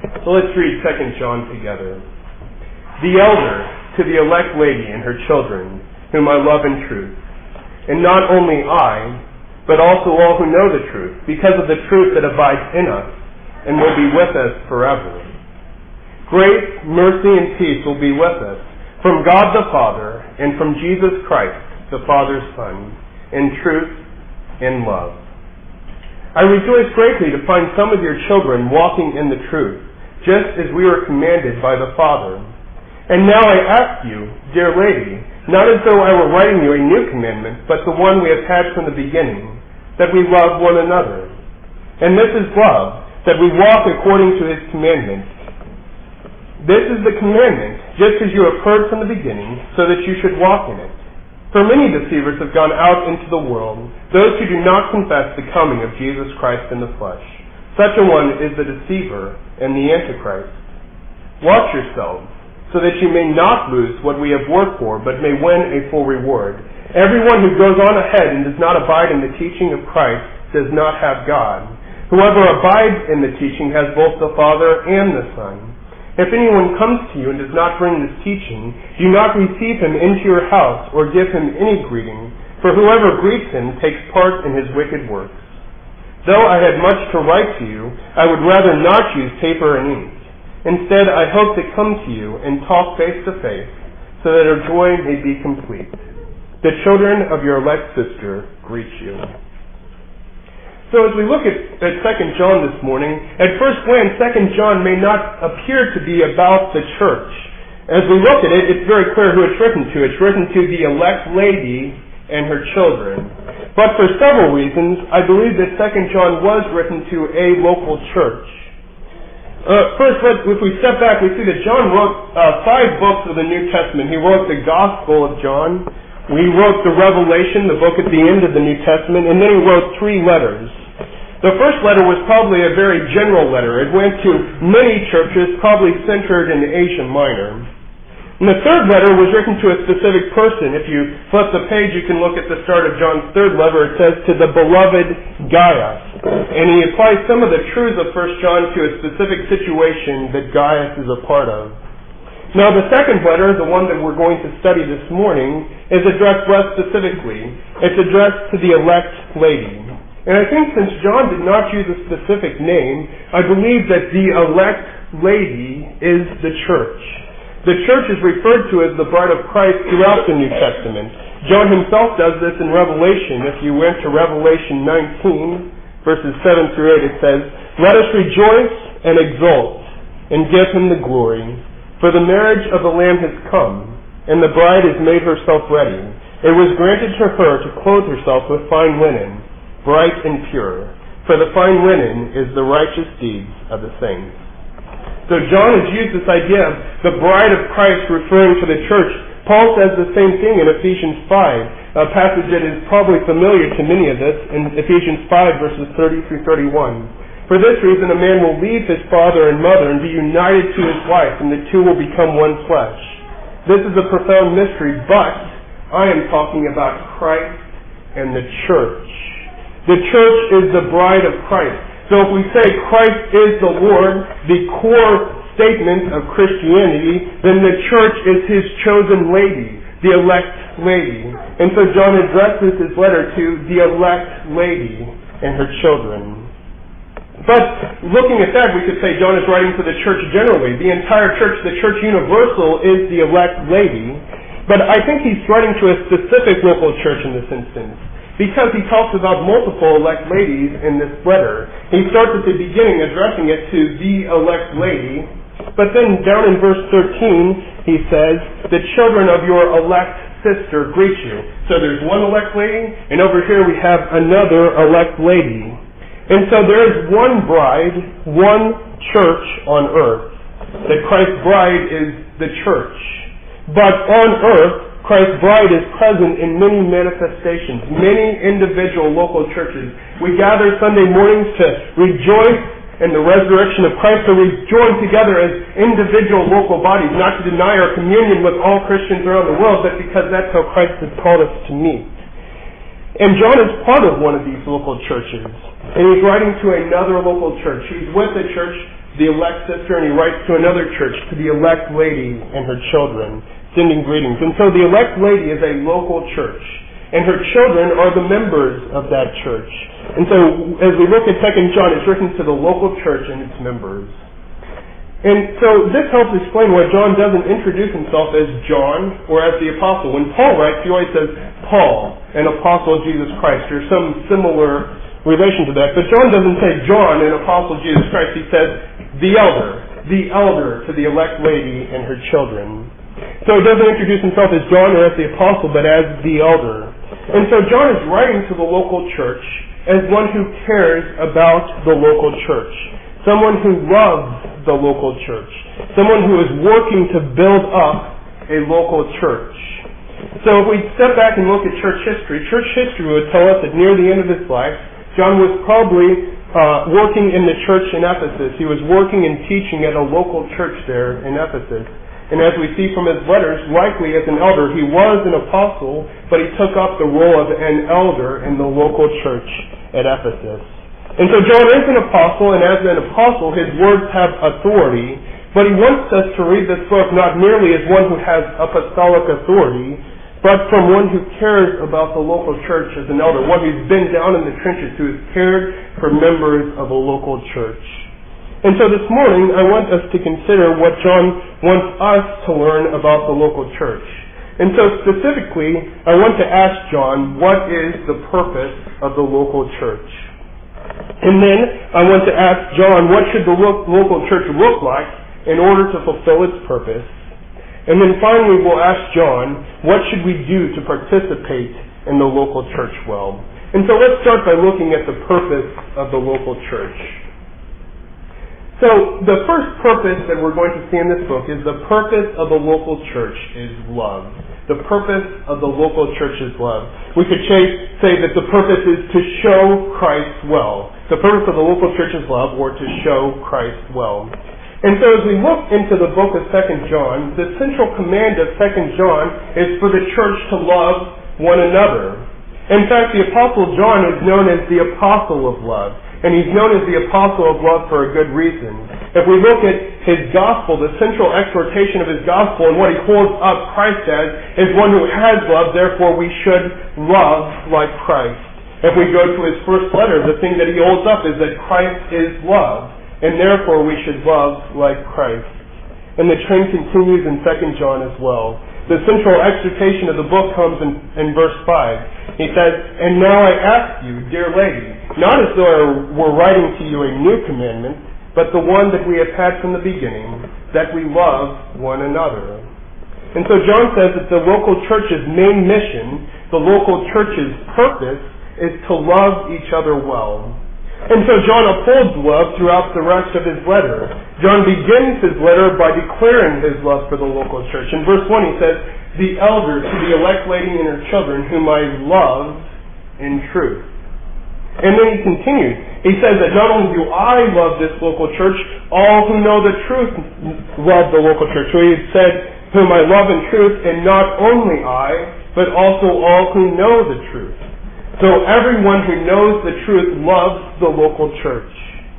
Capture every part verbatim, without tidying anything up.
So let's read Second John together. The elder to the elect lady and her children, whom I love in truth, and not only I, but also all who know the truth, because of the truth that abides in us and will be with us forever. Grace, mercy, and peace will be with us from God the Father and from Jesus Christ, the Father's Son, in truth and love. I rejoice greatly to find some of your children walking in the truth, just as we were commanded by the Father. And now I ask you, dear lady, not as though I were writing you a new commandment, but the one we have had from the beginning, that we love one another. And this is love, that we walk according to his commandments. This is the commandment, just as you have heard from the beginning, so that you should walk in it. For many deceivers have gone out into the world, those who do not confess the coming of Jesus Christ in the flesh. Such a one is the deceiver and the Antichrist. Watch yourselves, so that you may not lose what we have worked for, but may win a full reward. Everyone who goes on ahead and does not abide in the teaching of Christ does not have God. Whoever abides in the teaching has both the Father and the Son. If anyone comes to you and does not bring this teaching, do not receive him into your house or give him any greeting, for whoever greets him takes part in his wicked works. Though I had much to write to you, I would rather not use paper and ink. Instead, I hope to come to you and talk face to face, so that our joy may be complete. The children of your elect sister greet you. So as we look at, at Second John this morning, at first glance, Second John may not appear to be about the church. As we look at it, it's very clear who it's written to. It's written to the elect lady and her children. But for several reasons, I believe that Second John was written to a local church. Uh, first, let, if we step back, we see that John wrote uh, five books of the New Testament. He wrote the Gospel of John. He wrote the Revelation, the book at the end of the New Testament, and then he wrote three letters. The first letter was probably a very general letter. It went to many churches, probably centered in Asia Minor. And the third letter was written to a specific person. If you flip the page, you can look at the start of John's third letter. It says, to the beloved Gaius. And he applies some of the truths of First John to a specific situation that Gaius is a part of. Now, the second letter, the one that we're going to study this morning, is addressed less specifically. It's addressed to the elect lady. And I think since John did not use a specific name, I believe that the elect lady is the church. The church is referred to as the bride of Christ throughout the New Testament. John himself does this in Revelation. If you went to Revelation nineteen, verses seven through eight, it says, let us rejoice and exult and give him the glory. For the marriage of the Lamb has come, and the bride has made herself ready. It was granted to her to clothe herself with fine linen, bright and pure. For the fine linen is the righteous deeds of the saints. So John has used this idea of the bride of Christ referring to the church. Paul says the same thing in Ephesians five, a passage that is probably familiar to many of us, in Ephesians five, verses thirty through thirty-one. For this reason, a man will leave his father and mother and be united to his wife, and the two will become one flesh. This is a profound mystery, but I am talking about Christ and the church. The church is the bride of Christ. So if we say Christ is the Lord, the core statement of Christianity, then the church is his chosen lady, the elect lady. And so John addresses his letter to the elect lady and her children. But looking at that, we could say John is writing to the church generally. The entire church, the church universal, is the elect lady. But I think he's writing to a specific local church in this instance, because he talks about multiple elect ladies in this letter. He starts at the beginning addressing it to the elect lady, but then down in verse thirteen he says, the children of your elect sister greet you. So there's one elect lady, and over here we have another elect lady. And so there is one bride, one church on earth. That Christ's bride is the church. But on earth, Christ's bride is present in many manifestations, many individual local churches. We gather Sunday mornings to rejoice in the resurrection of Christ, so we join together as individual local bodies, not to deny our communion with all Christians around the world, but because that's how Christ has called us to meet. And John is part of one of these local churches, and he's writing to another local church. He's with the church the elect sister, and he writes to another church, to the elect lady and her children, sending greetings. And so the elect lady is a local church, and her children are the members of that church. And so as we look at Second John, it's written to the local church and its members. And so this helps explain why John doesn't introduce himself as John or as the apostle. When Paul writes, he always says Paul, an apostle of Jesus Christ. There's some similar relation to that. But John doesn't say John, an apostle of Jesus Christ. He says the elder, the elder to the elect lady and her children. So he doesn't introduce himself as John or as the apostle, but as the elder. And so John is writing to the local church as one who cares about the local church. Someone who loves the local church. Someone who is working to build up a local church. So if we step back and look at church history, church history would tell us that near the end of his life, John was probably uh, working in the church in Ephesus. He was working and teaching at a local church there in Ephesus. And as we see from his letters, likely as an elder, he was an apostle, but he took up the role of an elder in the local church at Ephesus. And so John is an apostle, and as an apostle, his words have authority, but he wants us to read this book not merely as one who has apostolic authority, but from one who cares about the local church as an elder, one who's been down in the trenches, who has cared for members of a local church. And so this morning, I want us to consider what John wants us to learn about the local church. And so specifically, I want to ask John, what is the purpose of the local church? And then I want to ask John, what should the lo- local church look like in order to fulfill its purpose? And then finally we'll ask John, what should we do to participate in the local church well? And so let's start by looking at the purpose of the local church. So the first purpose that we're going to see in this book is the purpose of the local church is love. The purpose of the local church is love. We could say that the purpose is to show Christ well. The purpose of the local church is love, or to show Christ well. And so as we look into the book of Second John, the central command of Second John is for the church to love one another. In fact, the Apostle John is known as the Apostle of Love. And he's known as the Apostle of Love for a good reason. If we look at his gospel, the central exhortation of his gospel and what he holds up Christ as, is one who has love, therefore we should love like Christ. If we go to his first letter, the thing that he holds up is that Christ is love, and therefore we should love like Christ. And the trend continues in Second John as well. The central exhortation of the book comes in, in verse five. He says, "And now I ask you, dear lady, not as though I were writing to you a new commandment, but the one that we have had from the beginning, that we love one another." And so John says that the local church's main mission, the local church's purpose, is to love each other well. And so John upholds love throughout the rest of his letter. John begins his letter by declaring his love for the local church. In verse one he says, "The elder to the elect lady and her children, whom I love in truth." And then he continues. He says that not only do I love this local church, all who know the truth love the local church. So he said, "Whom I love in truth," and not only I, but also all who know the truth. So everyone who knows the truth loves the local church.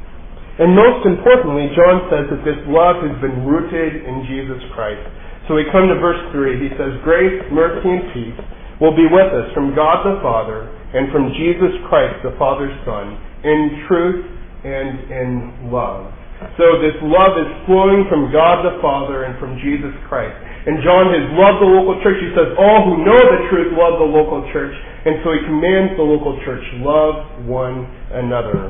And most importantly, John says that this love has been rooted in Jesus Christ. So we come to verse three. He says, "Grace, mercy, and peace will be with us from God the Father and from Jesus Christ, the Father's Son, in truth and in love." So this love is flowing from God the Father and from Jesus Christ. And John has loved the local church. He says all who know the truth love the local church. And so he commands the local church, love one another.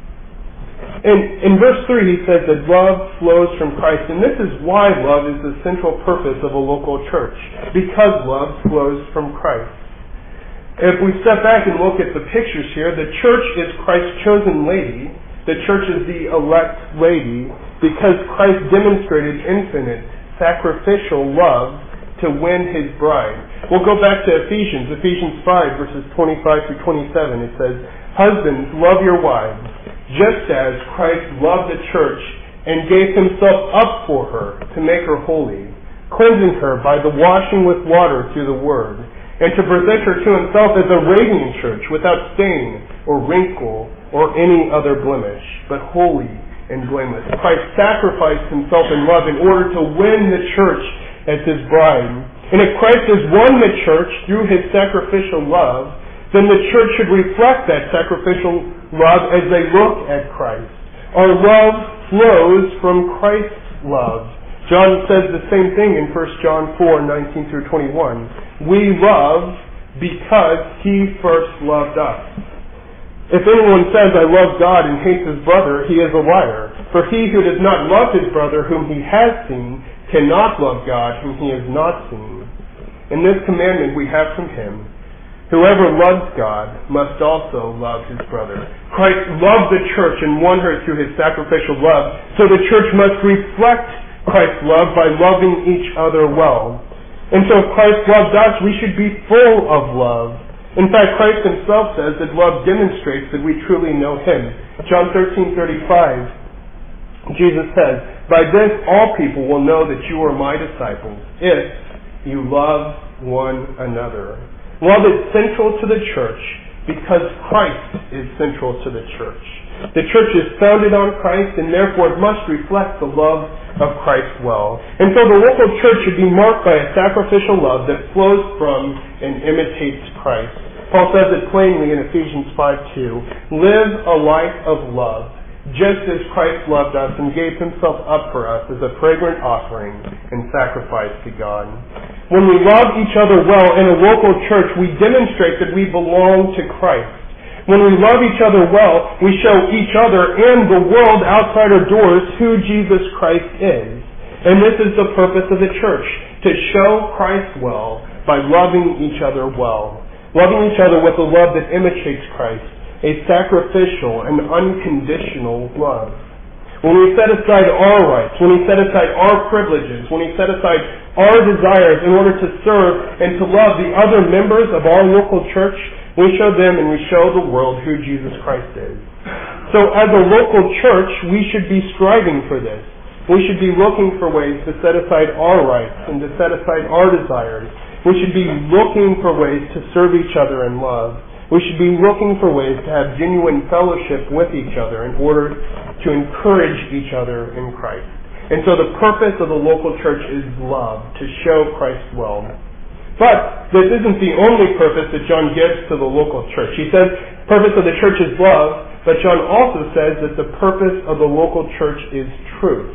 And in verse three he says that love flows from Christ. And this is why love is the central purpose of a local church. Because love flows from Christ. If we step back and look at the pictures here, the church is Christ's chosen lady. The church is the elect lady because Christ demonstrated infinite sacrificial love to win his bride. We'll go back to Ephesians, Ephesians five, verses twenty-five through twenty-seven. It says, "Husbands, love your wives, just as Christ loved the church and gave himself up for her to make her holy, cleansing her by the washing with water through the word, and to present her to himself as a radiant church without stain or wrinkle or any other blemish, but holy and blameless. Christ sacrificed himself in love in order to win the church as his bride. And if Christ has won the church through his sacrificial love, then the church should reflect that sacrificial love as they look at Christ. Our love flows from Christ's love. John says the same thing in First John four, nineteen through twenty-one. We love because he first loved us. If anyone says, I love God and hates his brother, he is a liar. For he who does not love his brother whom he has seen cannot love God whom he has not seen. And this commandment we have from him: whoever loves God must also love his brother. Christ loved the church and won her through his sacrificial love, so the church must reflect Christ's love by loving each other well. And so if Christ loved us, we should be full of love. In fact, Christ himself says that love demonstrates that we truly know him. John thirteen thirty-five, Jesus says, by this all people will know that you are my disciples, if you love one another. Love is central to the church because Christ is central to the church. The church is founded on Christ and therefore it must reflect the love of Christ well. And so the local church should be marked by a sacrificial love that flows from and imitates Christ. Paul says it plainly in Ephesians five two, live a life of love, just as Christ loved us and gave himself up for us as a fragrant offering and sacrifice to God. When we love each other well in a local church, we demonstrate that we belong to Christ. When we love each other well, we show each other and the world outside our doors who Jesus Christ is. And this is the purpose of the church, to show Christ well by loving each other well. Loving each other with a love that imitates Christ, a sacrificial and unconditional love. When we set aside our rights, when we set aside our privileges, when we set aside our desires in order to serve and to love the other members of our local church, we show them and we show the world who Jesus Christ is. So as a local church, we should be striving for this. We should be looking for ways to set aside our rights and to set aside our desires. We should be looking for ways to serve each other in love. We should be looking for ways to have genuine fellowship with each other in order to encourage each other in Christ. And so the purpose of the local church is love, to show Christ well. But this isn't the only purpose that John gives to the local church. He says the purpose of the church is love, but John also says that the purpose of the local church is truth.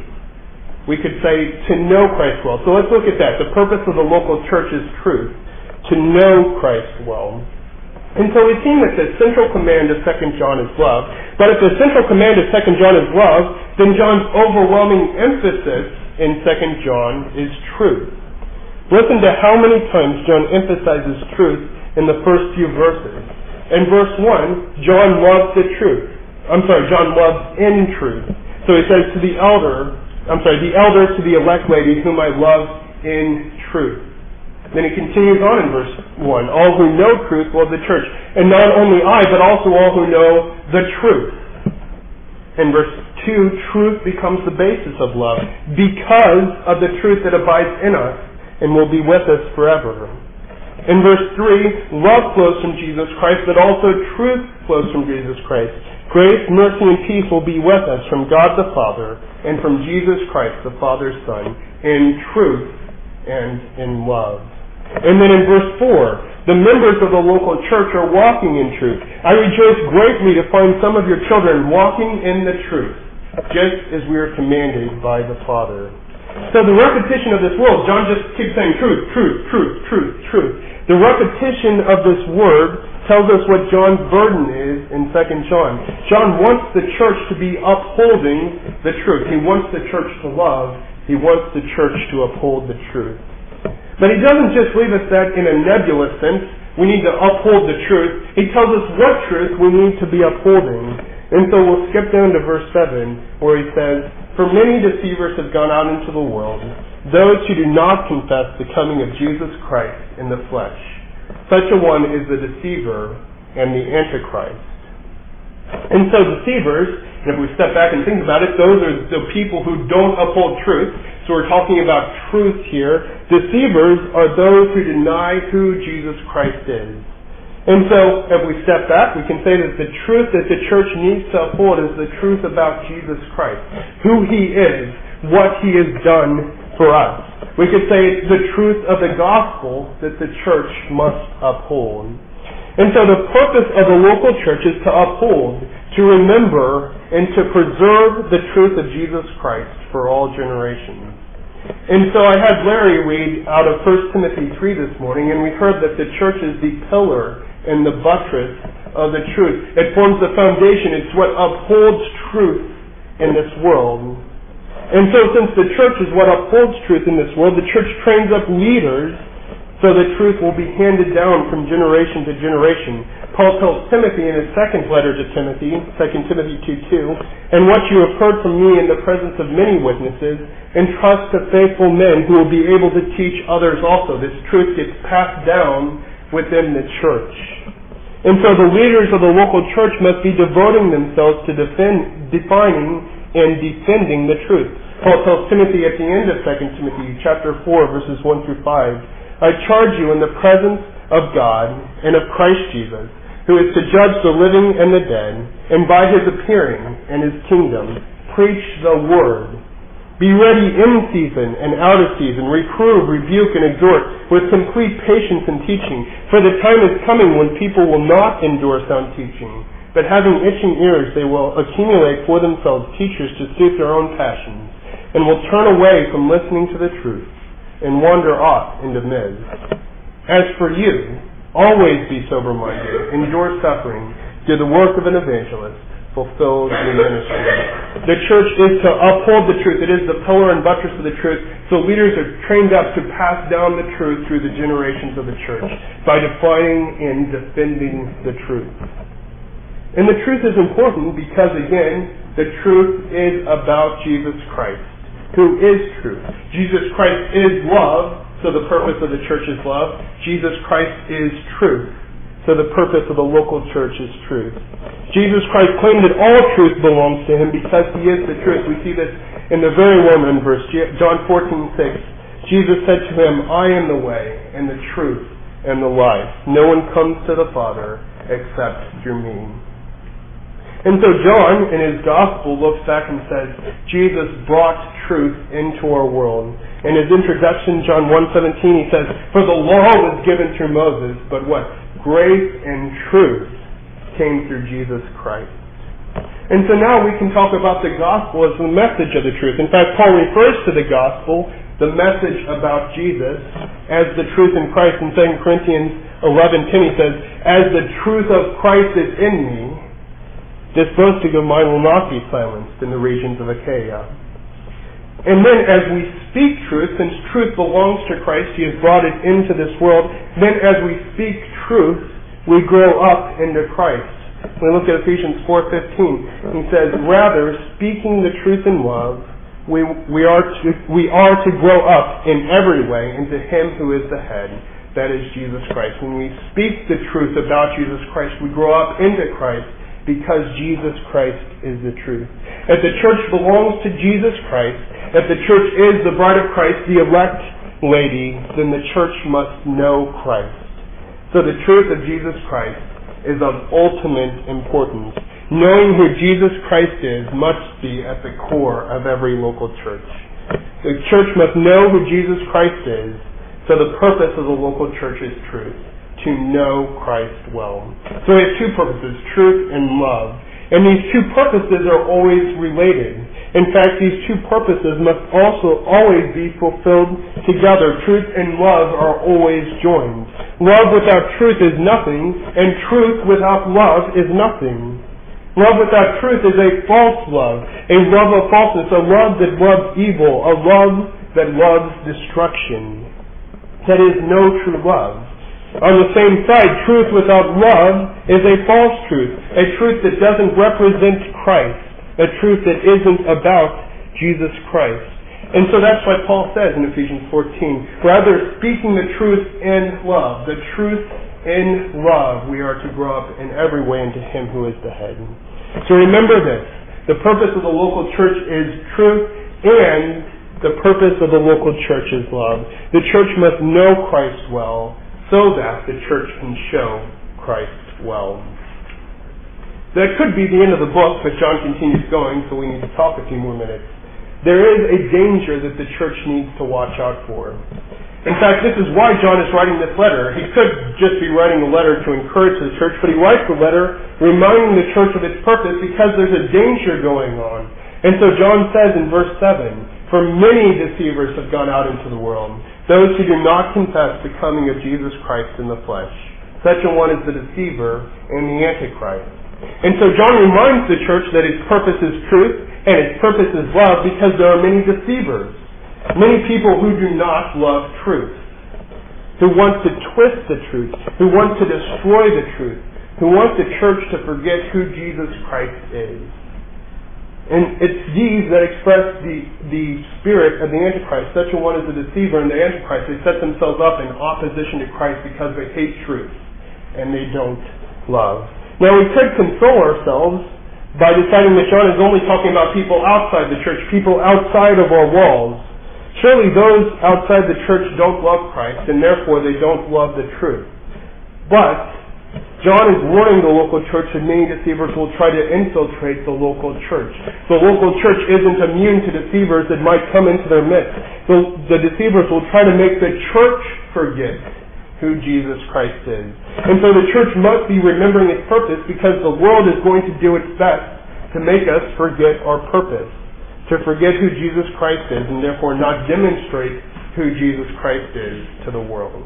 We could say to know Christ well. So let's look at that. The purpose of the local church is truth, to know Christ well. And so we've seen that the central command of Second John is love. But if the central command of Second John is love, then John's overwhelming emphasis in Second John is truth. Listen to how many times John emphasizes truth in the first few verses. In verse one, John loves the truth. I'm sorry, John loves in truth. So he says to the elder, I'm sorry, the elder to the elect lady whom I love in truth. Then he continues on in verse one, all who know truth love the church. And not only I, but also all who know the truth. In verse two, truth becomes the basis of love because of the truth that abides in us and will be with us forever. In verse three, love flows from Jesus Christ, but also truth flows from Jesus Christ. Grace, mercy, and peace will be with us from God the Father and from Jesus Christ, the Father's Son, in truth and in love. And then in verse four, the members of the local church are walking in truth. I rejoice greatly to find some of your children walking in the truth, just as we are commanded by the Father. So the repetition of this word, John just keeps saying truth, truth, truth, truth, truth. The repetition of this word tells us what John's burden is in Second John. John wants the church to be upholding the truth. He wants the church to love. He wants the church to uphold the truth. But he doesn't just leave us that in a nebulous sense. We need to uphold the truth. He tells us what truth we need to be upholding. And so we'll skip down to verse seven where he says, for many deceivers have gone out into the world, those who do not confess the coming of Jesus Christ in the flesh. Such a one is the deceiver and the antichrist. And so deceivers, and if we step back and think about it, those are the people who don't uphold truth. So we're talking about truth here. Deceivers are those who deny who Jesus Christ is. And so, if we step back, we can say that the truth that the church needs to uphold is the truth about Jesus Christ, who He is, what He has done for us. We could say it's the truth of the gospel that the church must uphold. And so the purpose of the local church is to uphold, to remember, and to preserve the truth of Jesus Christ for all generations. And so I had Larry read out of First Timothy three this morning, and we heard that the church is the pillar and the buttress of the truth. It forms the foundation. It's what upholds truth in this world. And so since the church is what upholds truth in this world, the church trains up leaders so the truth will be handed down from generation to generation. Paul tells Timothy in his second letter to Timothy, Second Timothy two two, "And what you have heard from me in the presence of many witnesses, entrust to faithful men who will be able to teach others also." This truth gets passed down within the church. And so the leaders of the local church must be devoting themselves to defend, defining and defending the truth. Paul tells Timothy at the end of Second Timothy chapter four, verses one through five, "I charge you in the presence of God and of Christ Jesus, who is to judge the living and the dead, and by His appearing and His kingdom, preach the word. Be ready in season and out of season, reprove, rebuke, and exhort with complete patience and teaching. For the time is coming when people will not endure sound teaching, but having itching ears they will accumulate for themselves teachers to suit their own passions, and will turn away from listening to the truth, and wander off into myths. As for you, always be sober-minded, endure suffering, do the work of an evangelist, fulfill your ministry." The church is to uphold the truth. It is the pillar and buttress of the truth. So leaders are trained up to pass down the truth through the generations of the church by defining and defending the truth. And the truth is important because, again, the truth is about Jesus Christ, who is truth. Jesus Christ is love, so the purpose of the church is love. Jesus Christ is truth, so the purpose of the local church is truth. Jesus Christ claimed that all truth belongs to Him because He is the truth. We see this in the very well-known verse, John fourteen six. Jesus said to him, "I am the way and the truth and the life. No one comes to the Father except through me." And so John, in his gospel, looks back and says, Jesus brought truth into our world. In his introduction, John one seventeen, he says, "For the law was given through Moses, but what? Grace and truth came through Jesus Christ." And so now we can talk about the gospel as the message of the truth. In fact, Paul refers to the gospel, the message about Jesus, as the truth in Christ. In Second Corinthians eleven ten, he says, "As the truth of Christ is in me, this boasting of mine will not be silenced in the regions of Achaia." And then as we speak truth, since truth belongs to Christ, He has brought it into this world, then as we speak truth, we grow up into Christ. When we look at Ephesians four fifteen, he says, "Rather, speaking the truth in love, we, we, are to, we are to grow up in every way into Him who is the head, that is Jesus Christ." When we speak the truth about Jesus Christ, we grow up into Christ, because Jesus Christ is the truth. If the church belongs to Jesus Christ, if the church is the bride of Christ, the elect lady, then the church must know Christ. So the truth of Jesus Christ is of ultimate importance. Knowing who Jesus Christ is must be at the core of every local church. The church must know who Jesus Christ is, so the purpose of the local church is truth. To know Christ well. So we have two purposes, truth and love. And these two purposes are always related. In fact, these two purposes must also always be fulfilled together. Truth and love are always joined. Love without truth is nothing, and truth without love is nothing. Love without truth is a false love, a love of falseness, a love that loves evil, a love that loves destruction. That is no true love. On the same side, truth without love is a false truth, a truth that doesn't represent Christ, a truth that isn't about Jesus Christ. And so that's why Paul says in Ephesians fourteen, "Rather, speaking the truth in love," the truth in love, we are to grow up in every way into Him who is the head. So remember this, the purpose of the local church is truth, and the purpose of the local church is love. The church must know Christ well, so that the church can show Christ well. That could be the end of the book, but John continues going, so we need to talk a few more minutes. There is a danger that the church needs to watch out for. In fact, this is why John is writing this letter. He could just be writing a letter to encourage the church, but he writes the letter reminding the church of its purpose because there's a danger going on. And so John says in verse seven, "For many deceivers have gone out into the world, those who do not confess the coming of Jesus Christ in the flesh. Such a one is the deceiver and the Antichrist." And so John reminds the church that its purpose is truth and its purpose is love because there are many deceivers. Many people who do not love truth, who want to twist the truth, who want to destroy the truth, who want the church to forget who Jesus Christ is. And it's these that express the, the spirit of the Antichrist. Such a one is the deceiver and the Antichrist. They set themselves up in opposition to Christ because they hate truth and they don't love. Now we could console ourselves by deciding that John is only talking about people outside the church, people outside of our walls. Surely those outside the church don't love Christ, and therefore they don't love the truth. But John is warning the local church that many deceivers will try to infiltrate the local church. The local church isn't immune to deceivers that might come into their midst. The, the deceivers will try to make the church forget who Jesus Christ is. And so the church must be remembering its purpose because the world is going to do its best to make us forget our purpose, to forget who Jesus Christ is and therefore not demonstrate who Jesus Christ is to the world.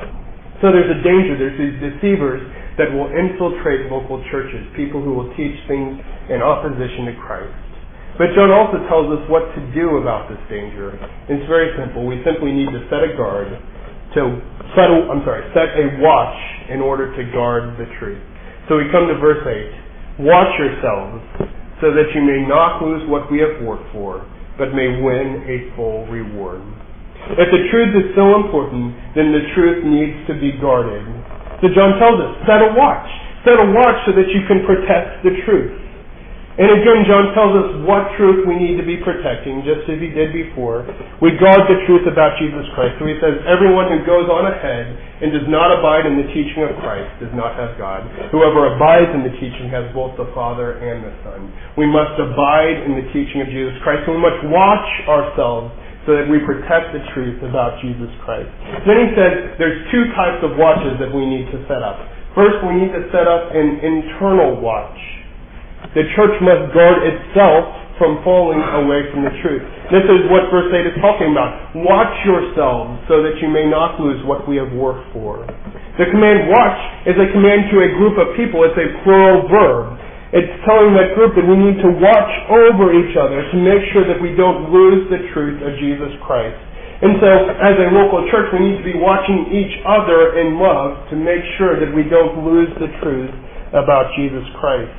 So there's a danger. There's these deceivers that will infiltrate local churches, people who will teach things in opposition to Christ. But John also tells us what to do about this danger. It's very simple. We simply need to set a guard, to set a, I'm sorry, set a watch in order to guard the truth. So we come to verse eight. Watch yourselves so that you may not lose what we have worked for, but may win a full reward. If the truth is so important, then the truth needs to be guarded. So John tells us, set a watch. Set a watch so that you can protect the truth. And again, John tells us what truth we need to be protecting, just as he did before. We guard the truth about Jesus Christ. So he says, everyone who goes on ahead and does not abide in the teaching of Christ does not have God. Whoever abides in the teaching has both the Father and the Son. We must abide in the teaching of Jesus Christ. And we must watch ourselves so that we protect the truth about Jesus Christ. Then he says there's two types of watches that we need to set up. First, we need to set up an internal watch. The church must guard itself from falling away from the truth. This is what verse eight is talking about. Watch yourselves so that you may not lose what we have worked for. The command watch is a command to a group of people. It's a plural verb. It's telling that group that we need to watch over each other to make sure that we don't lose the truth of Jesus Christ. And so, as a local church, we need to be watching each other in love to make sure that we don't lose the truth about Jesus Christ.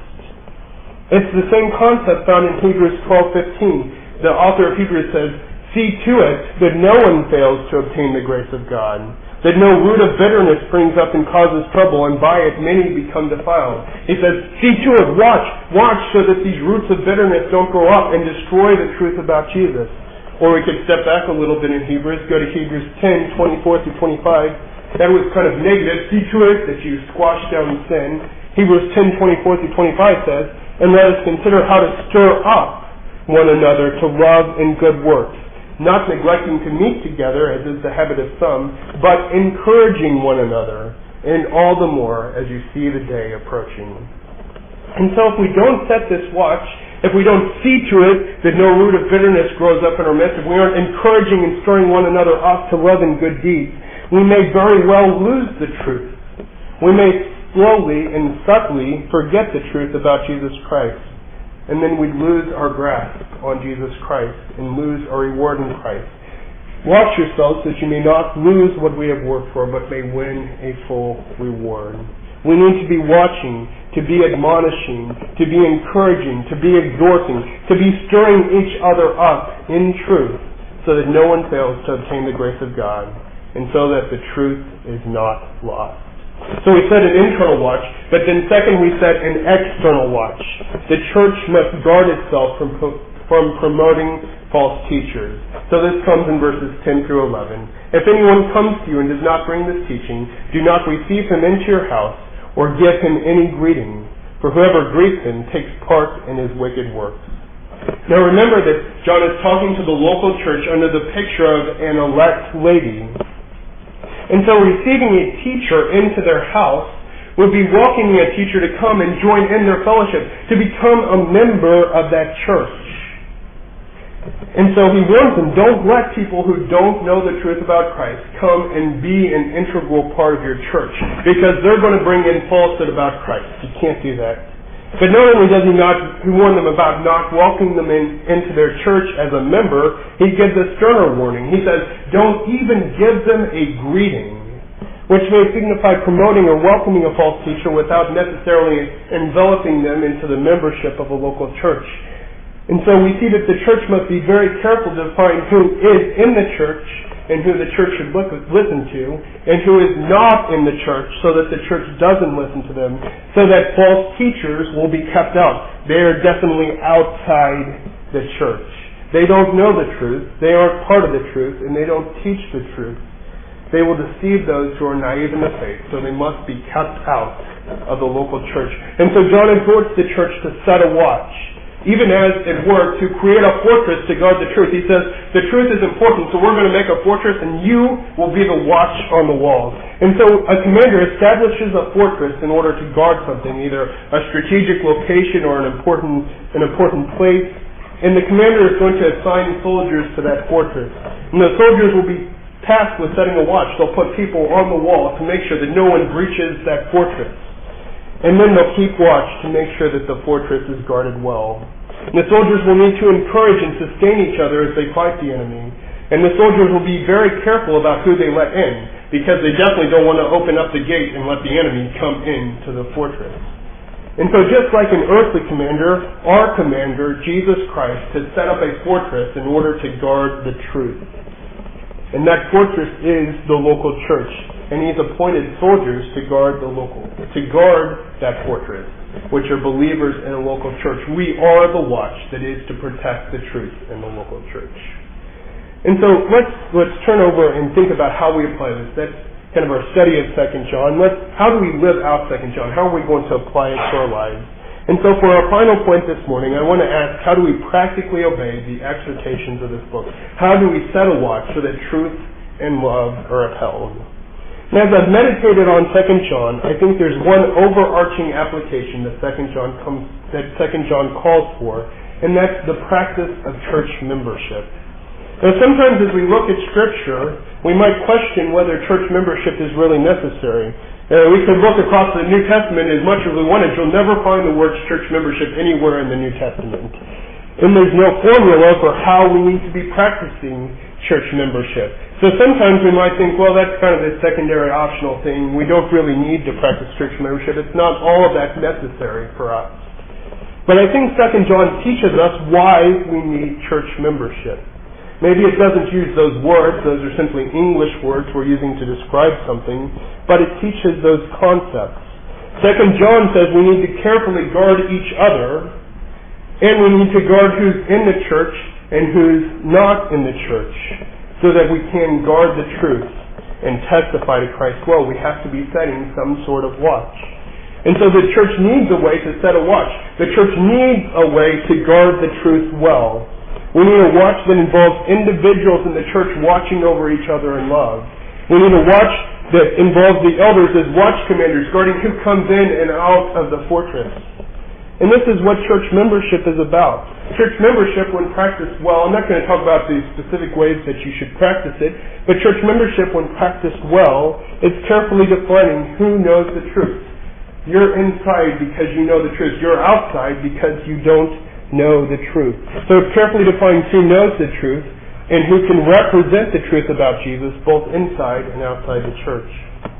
It's the same concept found in Hebrews twelve fifteen. The author of Hebrews says, "See to it that no one fails to obtain the grace of God, that no root of bitterness springs up and causes trouble, and by it many become defiled." He says, see to it, watch, watch so that these roots of bitterness don't grow up and destroy the truth about Jesus. Or we could step back a little bit in Hebrews, go to Hebrews ten, twenty-four through twenty-five. That was kind of negative. See to it that you squash down sin. Hebrews ten, twenty-four through twenty-five says, "And let us consider how to stir up one another to love and good works, not neglecting to meet together, as is the habit of some, but encouraging one another, and all the more as you see the day approaching." And so if we don't set this watch, if we don't see to it that no root of bitterness grows up in our midst, if we aren't encouraging and stirring one another up to love and good deeds, we may very well lose the truth. We may slowly and subtly forget the truth about Jesus Christ. And then we lose our grasp on Jesus Christ and lose our reward in Christ. Watch yourselves that you may not lose what we have worked for, but may win a full reward. We need to be watching, to be admonishing, to be encouraging, to be exhorting, to be stirring each other up in truth, so that no one fails to obtain the grace of God, and so that the truth is not lost. So we set an internal watch, but then second we set an external watch. The church must guard itself from from promoting false teachers. So this comes in verses ten through eleven. "If anyone comes to you and does not bring this teaching, do not receive him into your house or give him any greeting, for whoever greets him takes part in his wicked works. Now remember that John is talking to the local church under the picture of an elect lady. And so receiving a teacher into their house would be welcoming a teacher to come and join in their fellowship, to become a member of that church. And so he warns them, don't let people who don't know the truth about Christ come and be an integral part of your church, because they're going to bring in falsehood about Christ. You can't do that. But not only does he not he warn them about not welcoming them in, into their church as a member, he gives a sterner warning. He says, don't even give them a greeting, which may signify promoting or welcoming a false teacher without necessarily enveloping them into the membership of a local church. And so we see that the church must be very careful to find who is in the church and who the church should look, listen to, and who is not in the church, so that the church doesn't listen to them, so that false teachers will be kept out. They are definitely outside the church. They don't know the truth, they aren't part of the truth, and they don't teach the truth. They will deceive those who are naive in the faith, so they must be kept out of the local church. And so John exhorts the church to set a watch, even as it were, to create a fortress to guard the truth. He says, the truth is important, so we're going to make a fortress, and you will be the watch on the walls. And so a commander establishes a fortress in order to guard something, either a strategic location or an important, an important place. And the commander is going to assign soldiers to that fortress. And the soldiers will be tasked with setting a watch. They'll put people on the wall to make sure that no one breaches that fortress. And then they'll keep watch to make sure that the fortress is guarded well. And the soldiers will need to encourage and sustain each other as they fight the enemy. And the soldiers will be very careful about who they let in, because they definitely don't want to open up the gate and let the enemy come into the fortress. And so just like an earthly commander, our commander, Jesus Christ, has set up a fortress in order to guard the truth. And that fortress is the local church. And he's appointed soldiers to guard the local, to guard that fortress, which are believers in a local church. We are the watch that is to protect the truth in the local church. And so let's let's turn over and think about how we apply this. That's kind of our study of Second John. Let's how do we live out Second John? How are we going to apply it to our lives? And so for our final point this morning, I want to ask, how do we practically obey the exhortations of this book? How do we set a watch so that truth and love are upheld? And as I've meditated on Second John, I think there's one overarching application that Second John comes, that Second John calls for, and that's the practice of church membership. Now sometimes as we look at Scripture, we might question whether church membership is really necessary. Uh, we could look across the New Testament as much as we wanted. You'll never find the word church membership anywhere in the New Testament. And there's no formula for how we need to be practicing church membership. So sometimes we might think, well, that's kind of a secondary optional thing. We don't really need to practice church membership. It's not all of that necessary for us. But I think Second John teaches us why we need church membership. Maybe it doesn't use those words. Those are simply English words we're using to describe something. But it teaches those concepts. Second John says we need to carefully guard each other, and we need to guard who's in the church and who's not in the church, so that we can guard the truth and testify to Christ well. We have to be setting some sort of watch. And so the church needs a way to set a watch. The church needs a way to guard the truth well. We need a watch that involves individuals in the church watching over each other in love. We need a watch that involves the elders as watch commanders, guarding who comes in and out of the fortress. And this is what church membership is about. Church membership, when practiced well, I'm not going to talk about the specific ways that you should practice it, but church membership, when practiced well, is carefully defining who knows the truth. You're inside because you know the truth. You're outside because you don't know the truth. So it carefully defines who knows the truth and who can represent the truth about Jesus both inside and outside the church.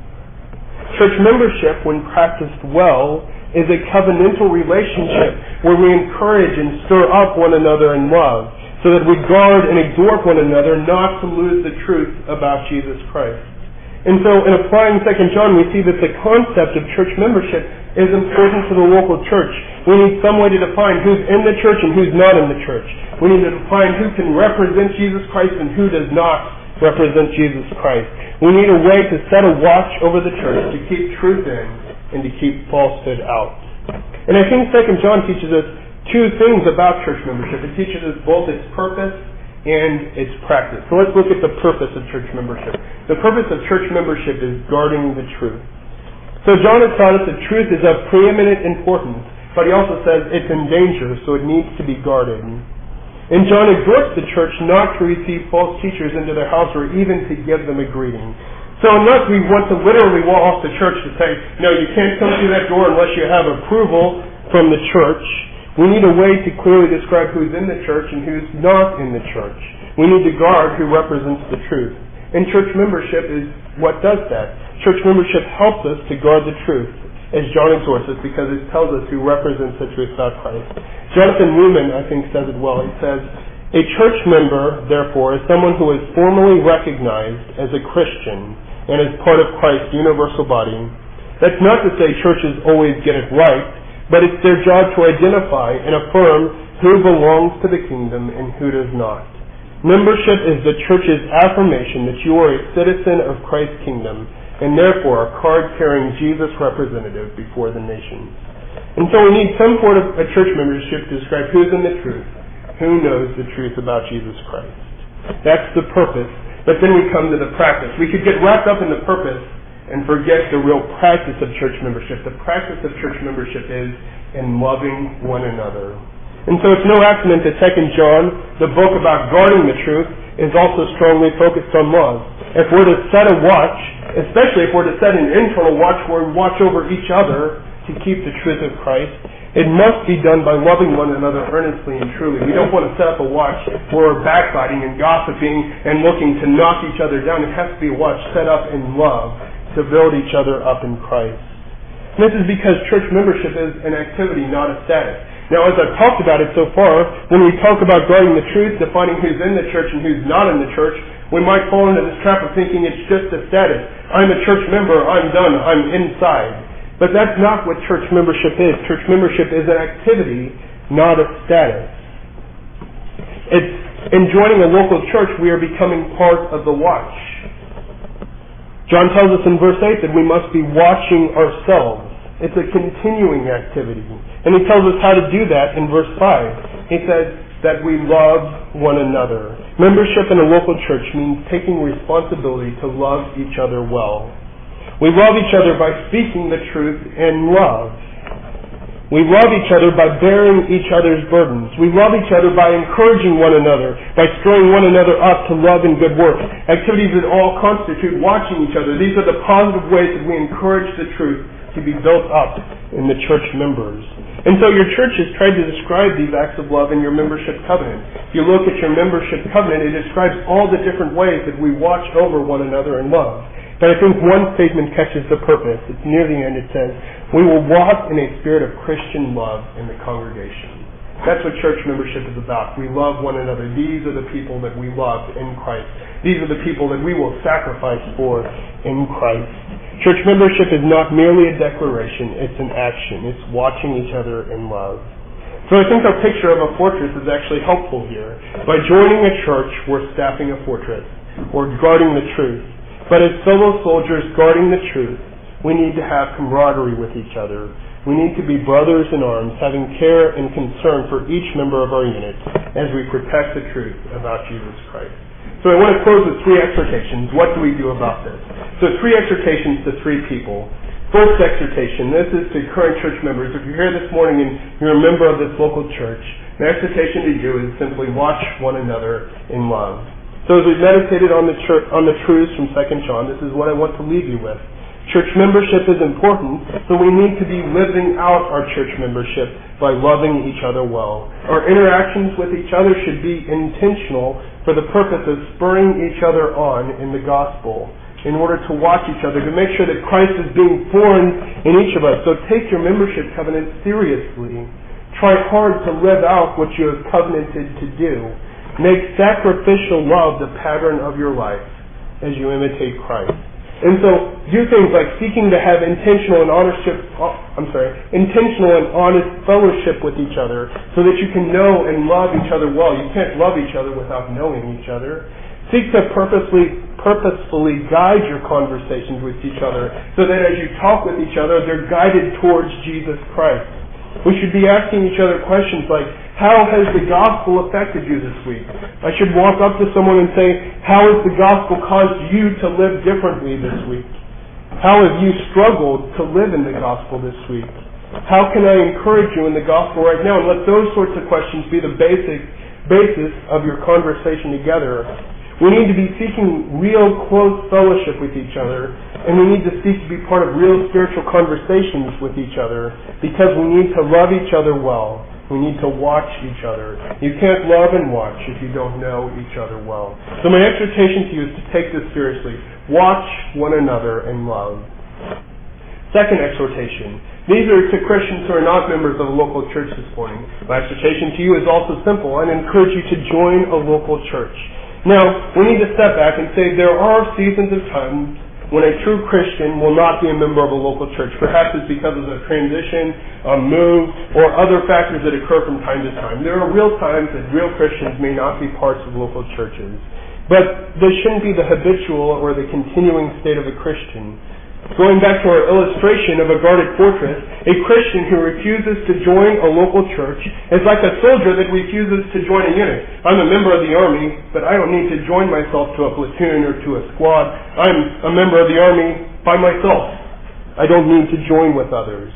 Church membership, when practiced well, is a covenantal relationship where we encourage and stir up one another in love, so that we guard and exhort one another not to lose the truth about Jesus Christ. And so in applying Second John, we see that the concept of church membership is important to the local church. We need some way to define who's in the church and who's not in the church. We need to define who can represent Jesus Christ and who does not represent Jesus Christ. We need a way to set a watch over the church to keep truth in and to keep falsehood out. And I think Second John teaches us two things about church membership. It teaches us both its purpose and its practice. So let's look at the purpose of church membership. The purpose of church membership is guarding the truth. So John has taught us that truth is of preeminent importance, but he also says it's in danger, so it needs to be guarded. And John exhorts the church not to receive false teachers into their house or even to give them a greeting. So unless we want to literally wall off the church to say, no, you can't come through that door unless you have approval from the church, we need a way to clearly describe who's in the church and who's not in the church. We need to guard who represents the truth. And church membership is what does that. Church membership helps us to guard the truth, as John exhorts us, because it tells us who represents the truth about Christ. Jonathan Newman, I think, says it well. He says, a church member, therefore, is someone who is formally recognized as a Christian and as part of Christ's universal body. That's not to say churches always get it right, but it's their job to identify and affirm who belongs to the kingdom and who does not. Membership is the church's affirmation that you are a citizen of Christ's kingdom and therefore a card-carrying Jesus representative before the nations. And so we need some sort of a church membership to describe who's in the truth, who knows the truth about Jesus Christ. That's the purpose. But then we come to the practice. We could get wrapped up in the purpose and forget the real practice of church membership. The practice of church membership is in loving one another. And so it's no accident that Second John, the book about guarding the truth, is also strongly focused on love. If we're to set a watch, especially if we're to set an internal watch where we watch over each other to keep the truth of Christ, it must be done by loving one another earnestly and truly. We don't want to set up a watch where we're backbiting and gossiping and looking to knock each other down. It has to be a watch set up in love to build each other up in Christ. And this is because church membership is an activity, not a status. Now, as I've talked about it so far, when we talk about guarding the truth, defining who's in the church and who's not in the church, we might fall into this trap of thinking it's just a status. I'm a church member, I'm done, I'm inside. But that's not what church membership is. Church membership is an activity, not a status. It's in joining a local church, we are becoming part of the watch. John tells us in verse eight that we must be watching ourselves. It's a continuing activity. And he tells us how to do that in verse five. He says that we love one another. Membership in a local church means taking responsibility to love each other well. We love each other by speaking the truth in love. We love each other by bearing each other's burdens. We love each other by encouraging one another, by stirring one another up to love and good works. Activities that all constitute watching each other. These are the positive ways that we encourage the truth to be built up in the church members. And so your church has tried to describe these acts of love in your membership covenant. If you look at your membership covenant, it describes all the different ways that we watch over one another in love. But I think one statement catches the purpose. It's near the end. It says, we will walk in a spirit of Christian love in the congregation. That's what church membership is about. We love one another. These are the people that we love in Christ. These are the people that we will sacrifice for in Christ. Church membership is not merely a declaration. It's an action. It's watching each other in love. So I think our picture of a fortress is actually helpful here. By joining a church, we're staffing a fortress. We're guarding the truth. But as fellow soldiers guarding the truth, we need to have camaraderie with each other. We need to be brothers in arms, having care and concern for each member of our unit as we protect the truth about Jesus Christ. So I want to close with three exhortations. What do we do about this? So three exhortations to three people. First exhortation, this is to current church members. If you're here this morning and you're a member of this local church, the exhortation to you is simply watch one another in love. So as we've meditated on the church, on the truths from Second John, this is what I want to leave you with. Church membership is important, so we need to be living out our church membership by loving each other well. Our interactions with each other should be intentional for the purpose of spurring each other on in the gospel, in order to watch each other, to make sure that Christ is being formed in each of us. So take your membership covenant seriously. Try hard to live out what you have covenanted to do. Make sacrificial love the pattern of your life as you imitate Christ. And so do things like seeking to have intentional and ownership, I'm sorry, intentional and honest fellowship with each other so that you can know and love each other well. You can't love each other without knowing each other. Seek to purposely, purposefully guide your conversations with each other so that as you talk with each other, they're guided towards Jesus Christ. We should be asking each other questions like, how has the gospel affected you this week? I should walk up to someone and say, how has the gospel caused you to live differently this week? How have you struggled to live in the gospel this week? How can I encourage you in the gospel right now? And let those sorts of questions be the basic basis of your conversation together. We need to be seeking real close fellowship with each other, and we need to seek to be part of real spiritual conversations with each other because we need to love each other well. We need to watch each other. You can't love and watch if you don't know each other well. So my exhortation to you is to take this seriously. Watch one another and love. Second exhortation. These are to Christians who are not members of a local church this morning. My exhortation to you is also simple. I encourage you to join a local church. Now, we need to step back and say there are seasons of time when a true Christian will not be a member of a local church. Perhaps it's because of a transition, a move, or other factors that occur from time to time. There are real times that real Christians may not be parts of local churches. But this shouldn't be the habitual or the continuing state of a Christian. Going back to our illustration of a guarded fortress, a Christian who refuses to join a local church is like a soldier that refuses to join a unit. I'm a member of the Army, but I don't need to join myself to a platoon or to a squad. I'm a member of the Army by myself. I don't need to join with others.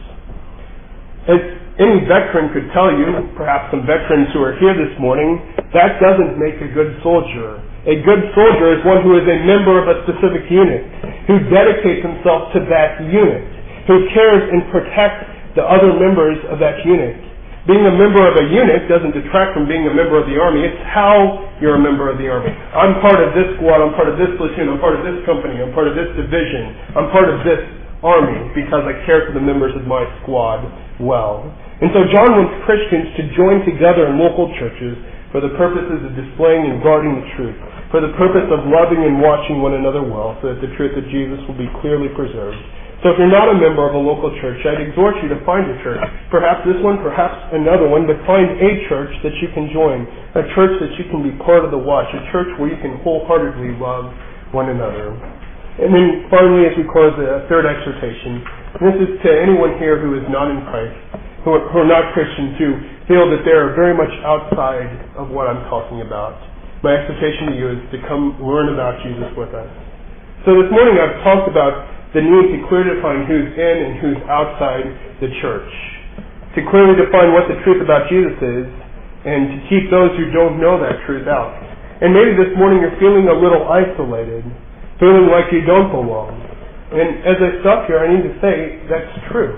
As any veteran could tell you, perhaps some veterans who are here this morning, that doesn't make a good soldier. A good soldier is one who is a member of a specific unit, who dedicates himself to that unit, who cares and protects the other members of that unit. Being a member of a unit doesn't detract from being a member of the Army. It's how you're a member of the Army. I'm part of this squad, I'm part of this platoon, I'm part of this company, I'm part of this division, I'm part of this Army because I care for the members of my squad well. And so John wants Christians to join together in local churches for the purposes of displaying and guarding the truth, for the purpose of loving and watching one another well, so that the truth of Jesus will be clearly preserved. So if you're not a member of a local church, I'd exhort you to find a church. Perhaps this one, perhaps another one, but find a church that you can join, a church that you can be part of the watch, a church where you can wholeheartedly love one another. And then finally, as we close, the third exhortation. This is to anyone here who is not in Christ, who are, who are not Christians, who feel that they're very much outside of what I'm talking about. My exhortation to you is to come learn about Jesus with us. So this morning I've talked about the need to clearly define who's in and who's outside the church, to clearly define what the truth about Jesus is, and to keep those who don't know that truth out. And maybe this morning you're feeling a little isolated, feeling like you don't belong. And as I stop here, I need to say that's true.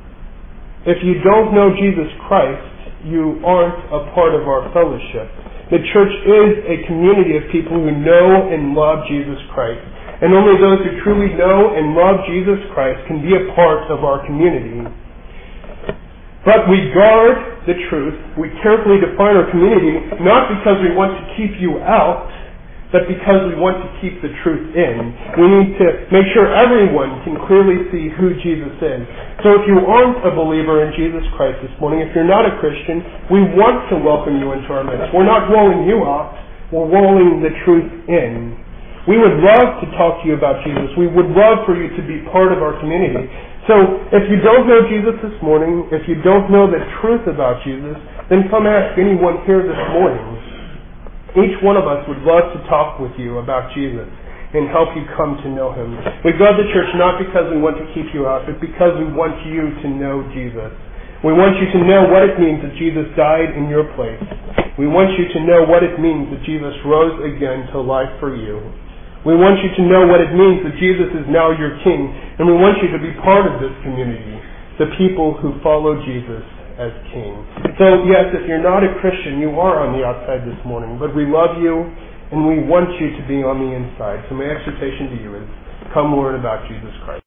If you don't know Jesus Christ, you aren't a part of our fellowship. The church is a community of people who know and love Jesus Christ. And only those who truly know and love Jesus Christ can be a part of our community. But we guard the truth, we carefully define our community, not because we want to keep you out, but because we want to keep the truth in. We need to make sure everyone can clearly see who Jesus is. So if you aren't a believer in Jesus Christ this morning, if you're not a Christian, we want to welcome you into our midst. We're not rolling you out, we're rolling the truth in. We would love to talk to you about Jesus. We would love for you to be part of our community. So if you don't know Jesus this morning, if you don't know the truth about Jesus, then come ask anyone here this morning. Each one of us would love to talk with you about Jesus and help you come to know Him. We go to the church not because we want to keep you out, but because we want you to know Jesus. We want you to know what it means that Jesus died in your place. We want you to know what it means that Jesus rose again to life for you. We want you to know what it means that Jesus is now your King, and we want you to be part of this community, the people who follow Jesus as King. So yes, if you're not a Christian, you are on the outside this morning, but we love you and we want you to be on the inside. So my exhortation to you is come learn about Jesus Christ.